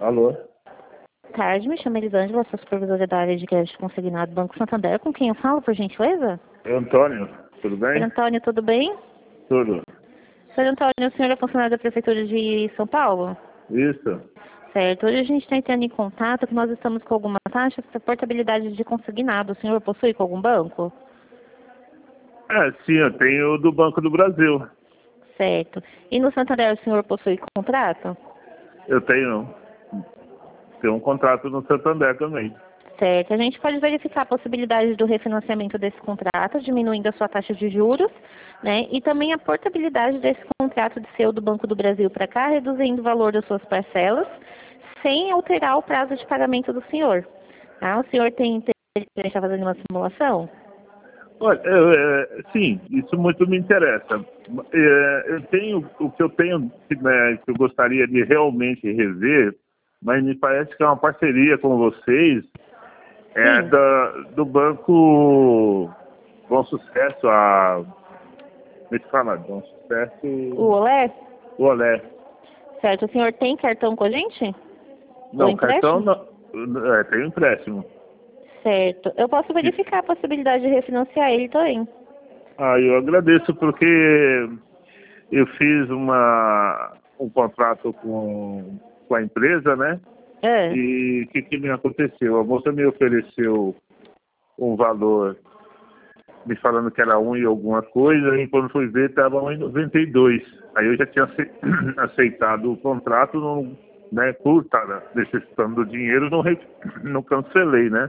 Alô? Boa tarde, me chamo Elisângela, sou supervisora da área de crédito consignado Banco Santander. Com quem eu falo, por gentileza? É Antônio, tudo bem? Senhor Antônio, tudo bem? Tudo. Senhor Antônio, o senhor é funcionário da Prefeitura de São Paulo? Isso. Certo. Hoje a gente está entrando em contato que nós estamos com algumas taxas para portabilidade de consignado. O senhor possui com algum banco? Sim, eu tenho do Banco do Brasil. Certo. E no Santander o senhor possui contrato? Eu tenho um contrato no Santander também. Certo. A gente pode verificar a possibilidade do refinanciamento desse contrato, diminuindo a sua taxa de juros, né? E também a portabilidade desse contrato de seu do Banco do Brasil para cá, reduzindo o valor das suas parcelas, sem alterar o prazo de pagamento do senhor. Tá? O senhor tem interesse em estar fazendo uma simulação? Olha, sim, isso muito me interessa. Eu tenho o que eu tenho, né, que eu gostaria de realmente rever, mas me parece que é uma parceria com vocês, Sim. do Banco Bom Sucesso, como é que fala? Bom Sucesso, O Olé? o Olé. Certo. O senhor tem cartão com a gente? Ou Não, cartão empréstimo? não, tem um empréstimo. Certo. Eu posso verificar a possibilidade de refinanciar ele também. Eu agradeço porque eu fiz um contrato com a empresa, né? É. E o que me aconteceu? A moça me ofereceu um valor, me falando que era um e alguma coisa, e quando fui ver estava 1,92. Aí eu já tinha aceitado o contrato, não, né? Por estar necessitando do dinheiro, não cancelei, né?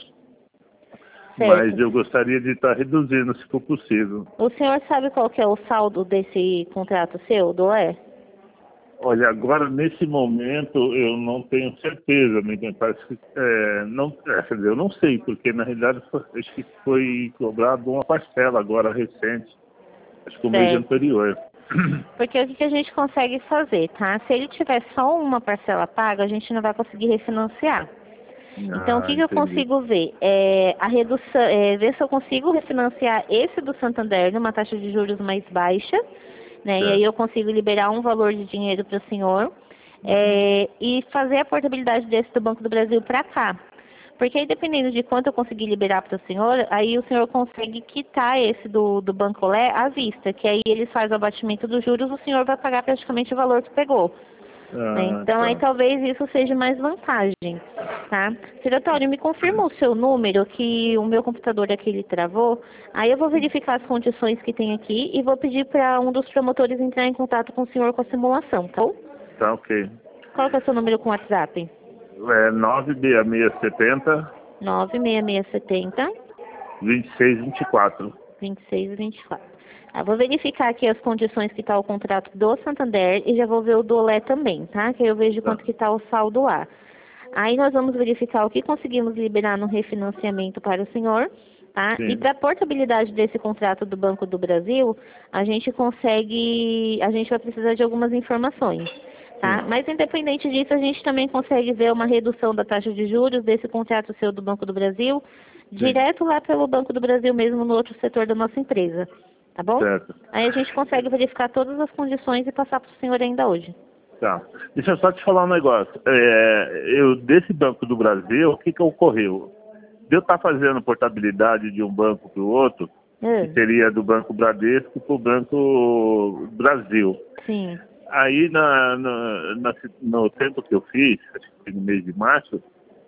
Mas Certo. eu gostaria de estar reduzindo, se for possível. O senhor sabe qual que é o saldo desse contrato seu, do Olé? Olha, agora nesse momento eu não tenho certeza, me parece que não, quer dizer, eu não sei, porque na realidade acho que foi cobrado uma parcela agora recente, acho que o mês Certo. anterior. Porque o que a gente consegue fazer, tá? Se ele tiver só uma parcela paga, a gente não vai conseguir refinanciar. Então, o que eu Entendi. consigo ver? A redução, ver se eu consigo refinanciar esse do Santander numa taxa de juros mais baixa, né? E aí Certo. eu consigo liberar um valor de dinheiro para o senhor e fazer a portabilidade desse do Banco do Brasil para cá. Porque aí, dependendo de quanto eu conseguir liberar para o senhor, aí o senhor consegue quitar esse do Banco Olé à vista, que aí eles fazem o abatimento dos juros, o senhor vai pagar praticamente o valor que pegou. Né? Então, aí Tá. talvez isso seja mais vantagem, tá? Secretário, me confirma o seu número, que o meu computador aqui ele travou. Aí eu vou verificar as condições que tem aqui e vou pedir para um dos promotores entrar em contato com o senhor com a simulação, tá bom? Tá, ok. Qual que é o seu número com WhatsApp? 96670 96670 2624. 2624. Vou verificar aqui as condições que está o contrato do Santander e já vou ver o do Olé também, tá? Que aí eu vejo Tá. quanto que está o saldo lá. Aí nós vamos verificar o que conseguimos liberar no refinanciamento para o senhor, tá? E Sim. para a portabilidade desse contrato do Banco do Brasil, a gente vai precisar de algumas informações, tá? Sim. Mas independente disso, a gente também consegue ver uma redução da taxa de juros desse contrato seu do Banco do Brasil, Sim. direto lá pelo Banco do Brasil mesmo no outro setor da nossa empresa, tá bom? Certo. Aí a gente consegue verificar todas as condições e passar para o senhor ainda hoje. Tá. Deixa eu só te falar um negócio. Desse Banco do Brasil, o que ocorreu? De eu estar fazendo portabilidade de um banco para o outro, que seria do Banco Bradesco para o Banco Brasil. Sim. Aí, no tempo que eu fiz, acho que foi no mês de março,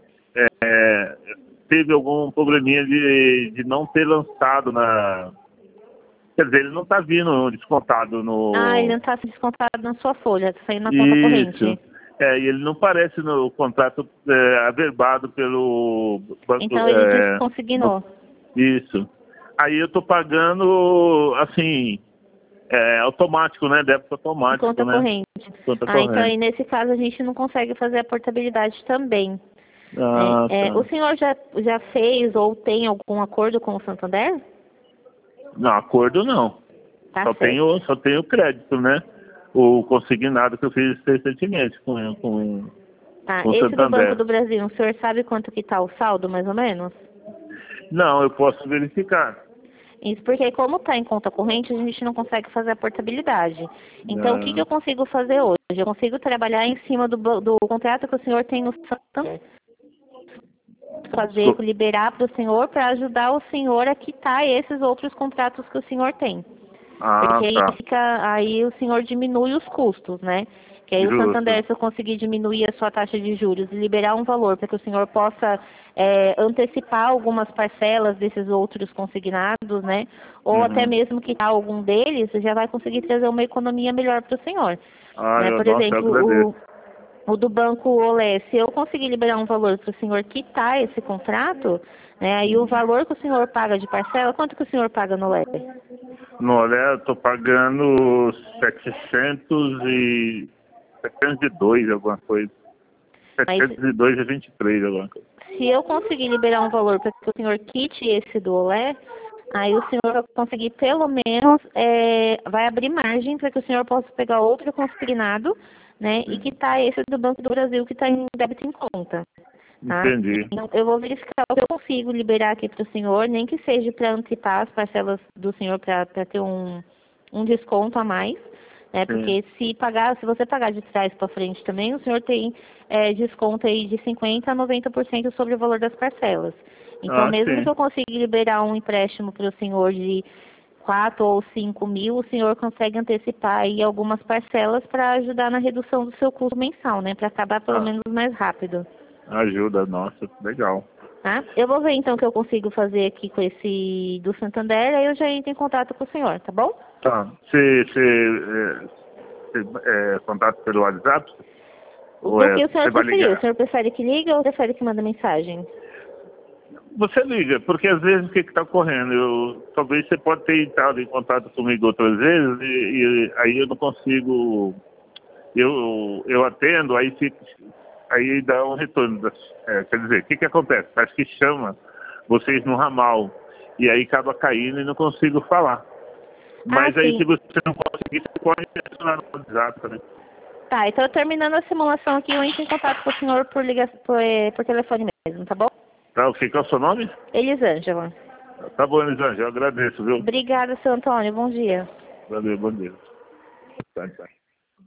teve algum probleminha de não ter lançado na... Quer dizer, ele não está vindo descontado Ele no... não está descontado na sua folha, está saindo na conta Isso. corrente. E ele não aparece no contrato averbado pelo banco. Então ele desconsignou. Isso. Aí eu tô pagando, assim, automático, né? Débito Em automático, conta né? corrente. Conta Então corrente. aí nesse caso a gente não consegue fazer a portabilidade também. Ah, O tá. senhor já fez ou tem algum acordo com o Santander? Não, acordo não. Tá Só certo. tenho crédito, né? O consignado que eu fiz recentemente com o Esse do Banco Santander. do Brasil, o senhor sabe quanto que está o saldo, mais ou menos? Não, eu posso verificar. Isso porque como está em conta corrente, a gente não consegue fazer a portabilidade. Então, o que eu consigo fazer hoje? Eu consigo trabalhar em cima do contrato que o senhor tem no Santander. Fazer, liberar para o senhor para ajudar o senhor a quitar esses outros contratos que o senhor tem. Porque aí o senhor diminui os custos, né? Que aí o Santander, se eu conseguir diminuir a sua taxa de juros e liberar um valor para que o senhor possa antecipar algumas parcelas desses outros consignados, né? Ou até mesmo quitar algum deles, já vai conseguir trazer uma economia melhor para o senhor. Né? Por exemplo, o do Banco Olé, se eu conseguir liberar um valor para o senhor quitar esse contrato, né? Aí o valor que o senhor paga de parcela, quanto que o senhor paga no Olé? No Olé eu estou pagando 702, alguma coisa. 702,23, alguma coisa. Se eu conseguir liberar um valor para que o senhor quite esse do Olé, aí o senhor vai conseguir, pelo menos, vai abrir margem para que o senhor possa pegar outro consignado, né, e quitar esse do Banco do Brasil que está em débito em conta. Tá? Entendi. Então, eu vou verificar o que eu consigo liberar aqui para o senhor, nem que seja para antecipar as parcelas do senhor para ter um desconto a mais. Né? Porque se você pagar de trás para frente também, o senhor tem desconto aí de 50% a 90% sobre o valor das parcelas. Então, mesmo que eu consiga liberar um empréstimo para o senhor de 4 ou 5 mil, o senhor consegue antecipar aí algumas parcelas para ajudar na redução do seu custo mensal, né? Para acabar pelo menos mais rápido. Ajuda, nossa, legal. Tá? Eu vou ver então o que eu consigo fazer aqui com esse do Santander, aí eu já entro em contato com o senhor, tá bom? Tá. Você contato pelo WhatsApp? O que o senhor preferir? O senhor prefere que ligue ou prefere que mande mensagem? Você liga, porque às vezes o que está ocorrendo? Talvez você pode ter entrado em contato comigo outras vezes e aí eu não consigo. Eu atendo, aí dá um retorno. Quer dizer, o que acontece? Acho que chama vocês no ramal e aí acaba caindo e não consigo falar. Mas aí se você não conseguir, você pode mencionar no WhatsApp também. Tá, então terminando a simulação aqui, eu entro em contato com o senhor por telefone mesmo, tá bom? Tá, o que é o seu nome? Elisângela. Tá bom, Elisângela, eu agradeço, viu? Obrigada, seu Antônio, bom dia. Valeu, bom dia. Tá.